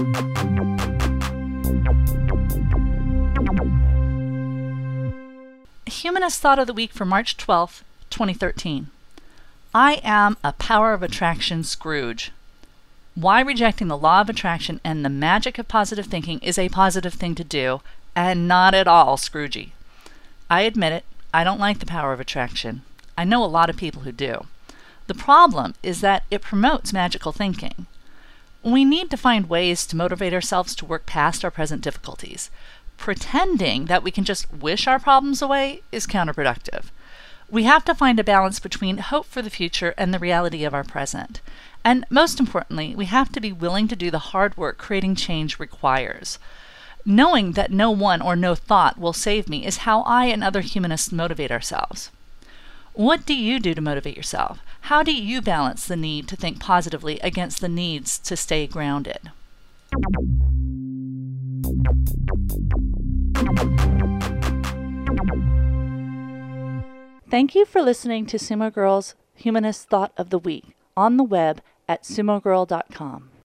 Humanist Thought of the Week for March 12th, 2013. I am a power of attraction Scrooge. Why rejecting the law of attraction and the magic of positive thinking is a positive thing to do, and not at all Scroogey. I admit it, I don't like the power of attraction. I know a lot of people who do. The problem is that it promotes magical thinking. We need to find ways to motivate ourselves to work past our present difficulties. Pretending that we can just wish our problems away is counterproductive. We have to find a balance between hope for the future and the reality of our present. And most importantly, we have to be willing to do the hard work creating change requires. Knowing that no one or no thought will save me is how I and other humanists motivate ourselves. What do you do to motivate yourself? How do you balance the need to think positively against the needs to stay grounded? Thank you for listening to Sumo Girl's Humanist Thought of the Week on the web at sumogirl.com.